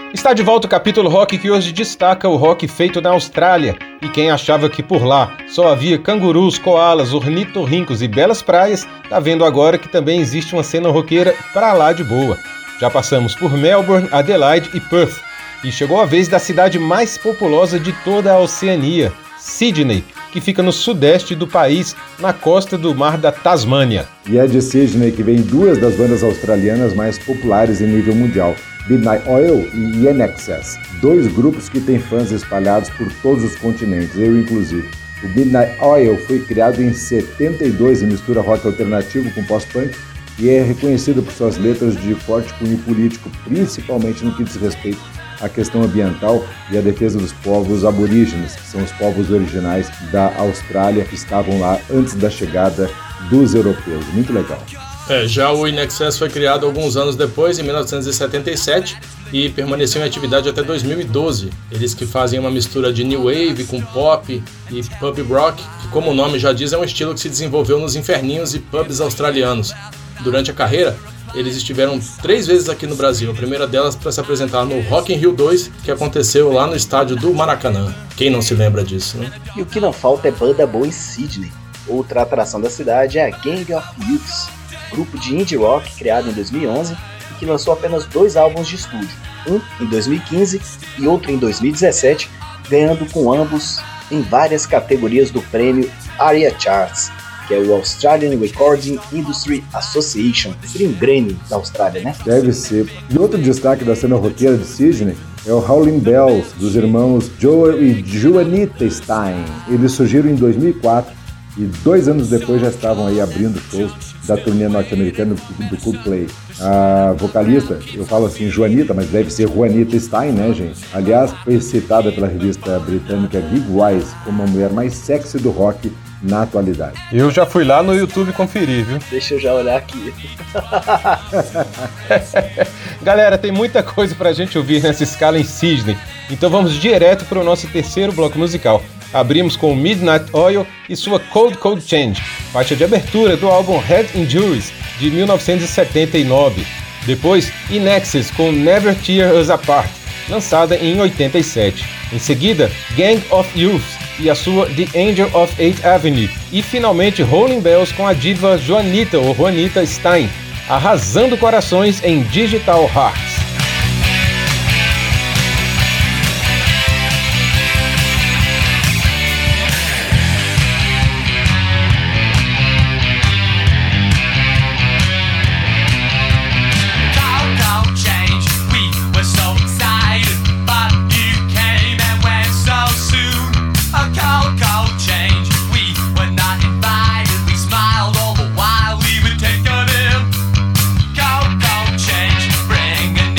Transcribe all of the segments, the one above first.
Está de volta o capítulo rock que hoje destaca o rock feito na Austrália. E quem achava que por lá só havia cangurus, koalas, ornitorrincos e belas praias, tá vendo agora que também existe uma cena roqueira pra lá de boa. Já passamos por Melbourne, Adelaide e Perth. E chegou a vez da cidade mais populosa de toda a Oceania, Sydney, que fica no sudeste do país, na costa do mar da Tasmânia. E é de Sydney que vem duas das bandas australianas mais populares em nível mundial, Midnight Oil e INXS, dois grupos que têm fãs espalhados por todos os continentes, eu inclusive. O Midnight Oil foi criado em 72 e mistura rock alternativo com pós-punk e é reconhecido por suas letras de forte cunho político, principalmente no que diz respeito à questão ambiental e à defesa dos povos aborígenes, que são os povos originais da Austrália que estavam lá antes da chegada dos europeus. Muito legal. Já o INXS foi criado alguns anos depois, em 1977, e permaneceu em atividade até 2012. Eles que fazem uma mistura de new wave com pop e pub rock, que, como o nome já diz, é um estilo que se desenvolveu nos inferninhos e pubs australianos. Durante a carreira, eles estiveram 3 vezes aqui no Brasil, a primeira delas para se apresentar no Rock in Rio 2, que aconteceu lá no estádio do Maracanã. Quem não se lembra disso, né? E o que não falta é banda boa em Sydney. Outra atração da cidade é a Gang of Youths, grupo de indie rock criado em 2011 e que lançou apenas 2 álbuns de estúdio, um em 2015 e outro em 2017, ganhando com ambos em várias categorias do prêmio ARIA Charts, que é o Australian Recording Industry Association, seria um Grammy da Austrália, né? Deve ser. E outro destaque da cena roqueira de Sydney é o Howlin' Bells, dos irmãos Joel e Juanita Stein. Eles surgiram em 2004 e 2 anos depois já estavam aí abrindo shows da turnê norte-americana do Coldplay. A vocalista, eu falo assim Juanita, mas deve ser Juanita Stein, né, gente? Aliás, foi citada pela revista britânica Gigwise como a mulher mais sexy do rock na atualidade. Eu já fui lá no YouTube conferir, viu? Deixa eu já olhar aqui. Galera, tem muita coisa pra gente ouvir nessa escala em Sydney, então vamos direto para o nosso terceiro bloco musical. Abrimos com Midnight Oil e sua Cold Cold Change, faixa de abertura do álbum Head Injuries, de 1979. Depois, INXS com Never Tear Us Apart, lançada em 87. Em seguida, Gang of Youth e a sua The Angel of 8th Avenue. E finalmente, Howlin' Bells com a diva Juanita ou Juanita Stein, arrasando corações em Digital Hearts. Bringing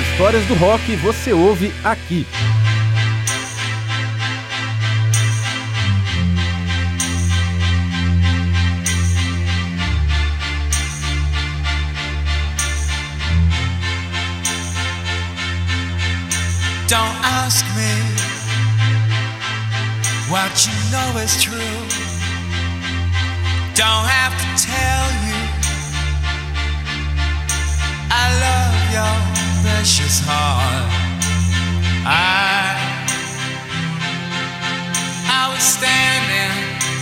histórias do rock você ouve aqui. Don't ask me what you know is true. Don't have to tell you I love your precious heart. I was standing,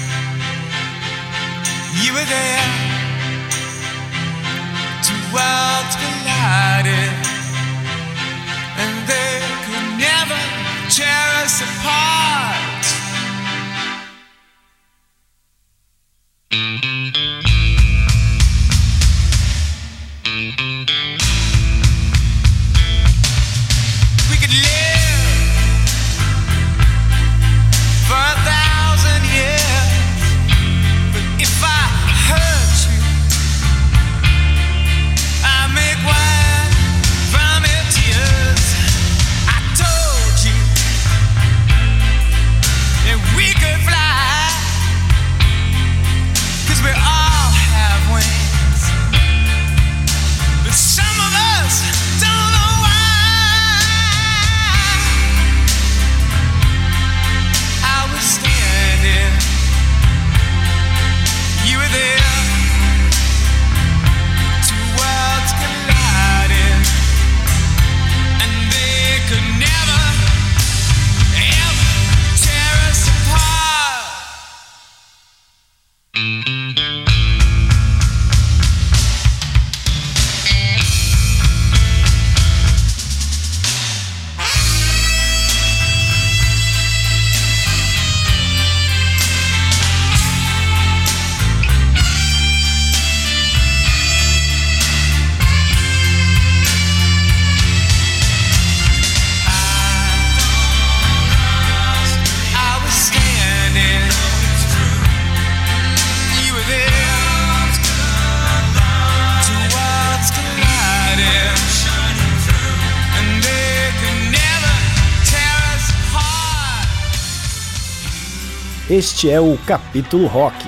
you were there. Two worlds collided, and they could never tear us apart. We could live for 1,000 years, but if I hurt you, I make wine from your tears. I told you that we could fly, 'cause we all have wings, but some of us don't know why. I was standing, you were there. Two worlds collided, and they could never, ever tear us apart. I was standing, you were there. Two worlds collided, and they could never tear us apart. Este é o Capítulo Rock.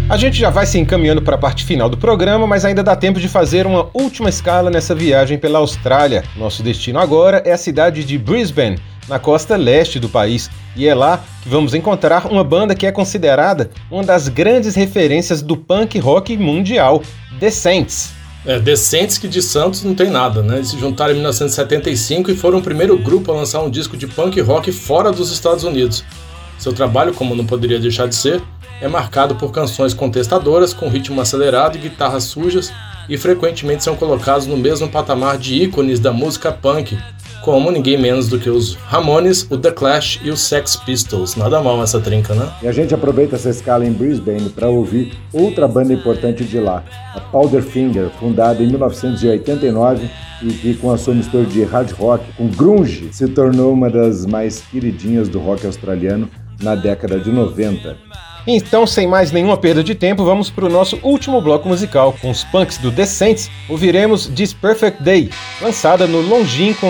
A gente já vai se encaminhando para a parte final do programa, mas ainda dá tempo de fazer uma última escala nessa viagem pela Austrália. Nosso destino agora é a cidade de Brisbane, na costa leste do país, e é lá que vamos encontrar uma banda que é considerada uma das grandes referências do punk rock mundial, The Saints. The Saints, que de Santos não tem nada, né? Eles se juntaram em 1975 e foram o primeiro grupo a lançar um disco de punk rock fora dos Estados Unidos. Seu trabalho, como não poderia deixar de ser, é marcado por canções contestadoras com ritmo acelerado e guitarras sujas, e frequentemente são colocados no mesmo patamar de ícones da música punk, como ninguém menos do que os Ramones, o The Clash e os Sex Pistols. Nada mal essa trinca, né? E a gente aproveita essa escala em Brisbane para ouvir outra banda importante de lá, a Powderfinger, fundada em 1989 e que, com a sua mistura de hard rock com grunge, se tornou uma das mais queridinhas do rock australiano na década de 90. Então, sem mais nenhuma perda de tempo, vamos para o nosso último bloco musical. Com os punks do The Saints, ouviremos This Perfect Day, lançada no longínquo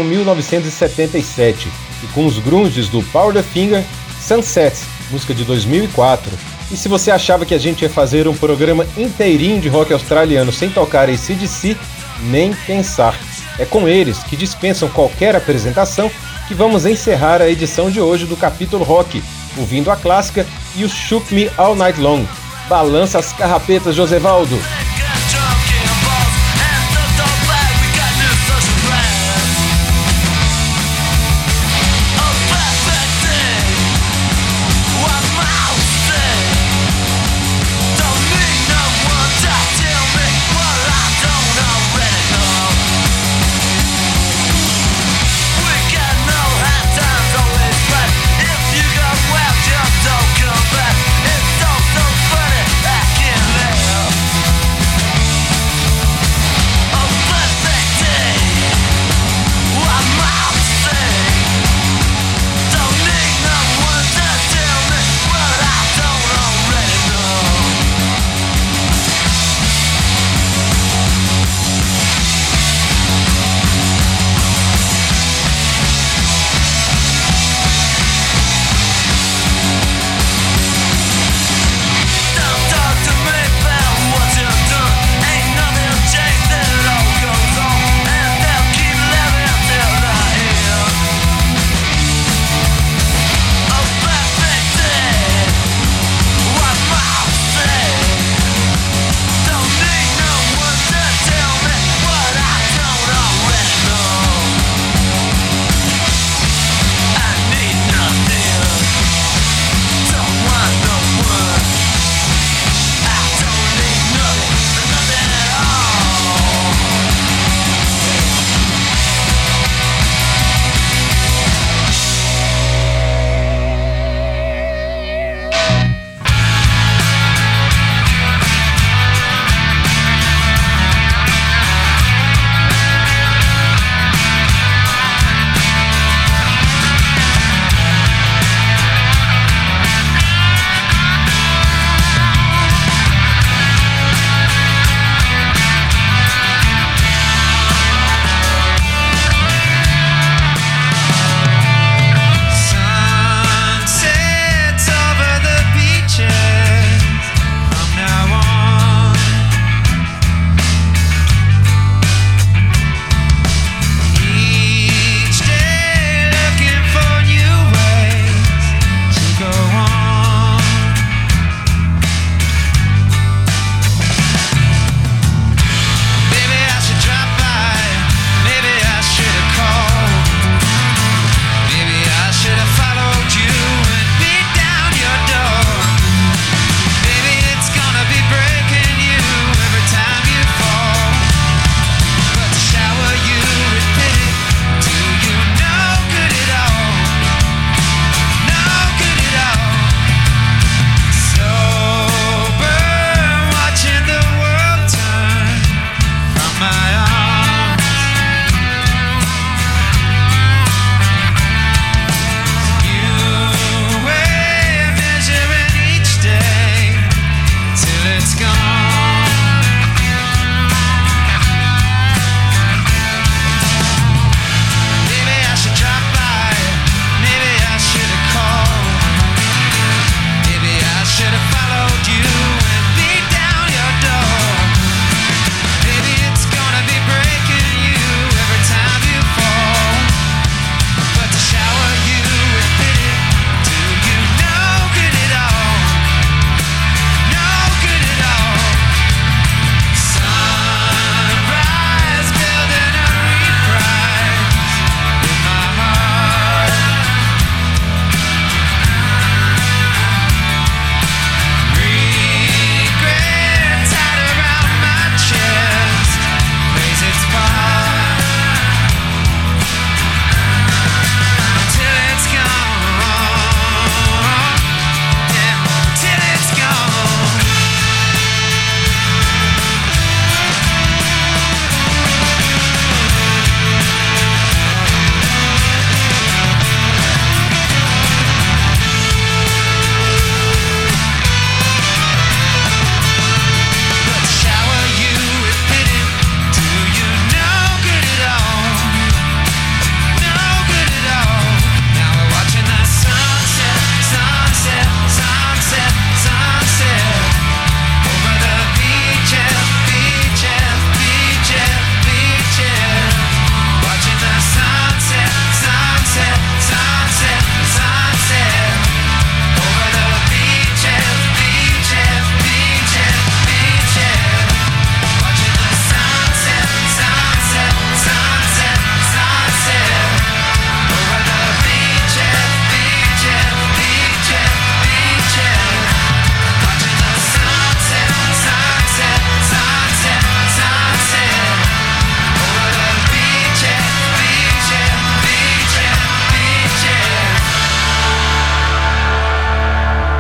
1977, e com os grunges do Powderfinger, Sunset, música de 2004. E se você achava que a gente ia fazer um programa inteirinho de rock australiano sem tocar AC/DC, nem pensar. É com eles, que dispensam qualquer apresentação, que vamos encerrar a edição de hoje do Capítulo Rock, ouvindo a clássica e o Shook Me All Night Long. Balança as carrapetas, Josevaldo! Don't come back. It's so funny. I can't live.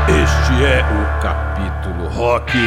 Este é o Capítulo Rock.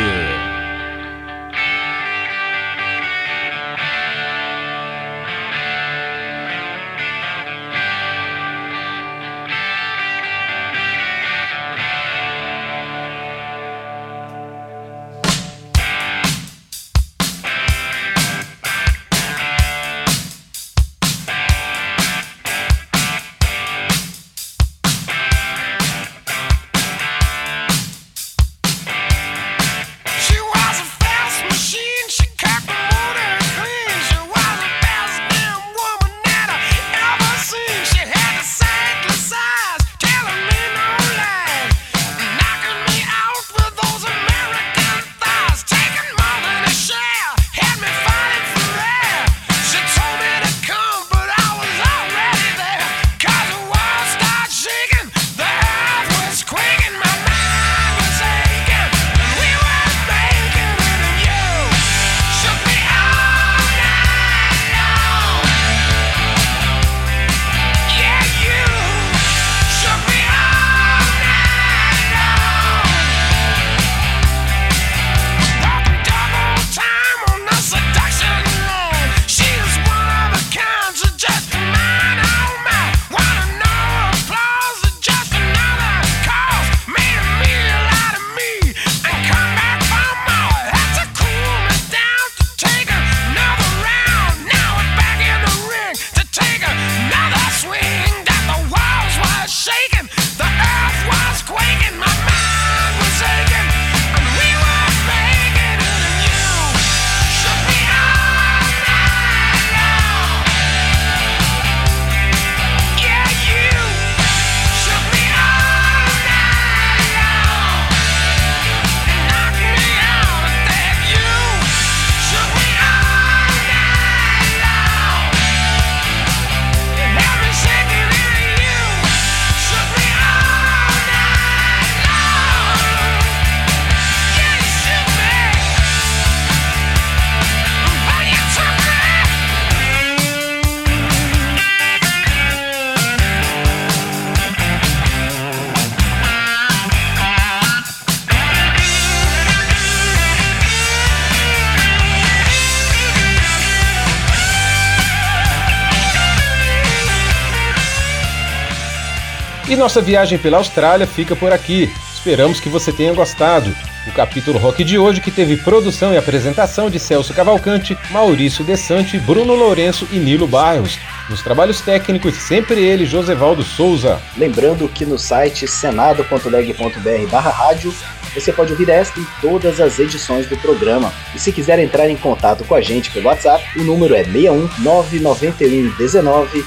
E nossa viagem pela Austrália fica por aqui. Esperamos que você tenha gostado. O Capítulo Rock de hoje, que teve produção e apresentação de Celso Cavalcante, Maurício Desante, Bruno Lourenço e Nilo Barros. Nos trabalhos técnicos, sempre ele, Josevaldo Souza. Lembrando que no site senado.leg.br/rádio você pode ouvir esta e todas as edições do programa. E se quiser entrar em contato com a gente pelo WhatsApp, o número é 61 991 19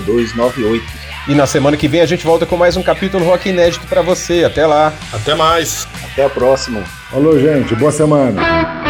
4298. E na semana que vem a gente volta com mais um Capítulo Rock inédito para você. Até lá. Até mais. Até a próxima. Falou, gente. Boa semana.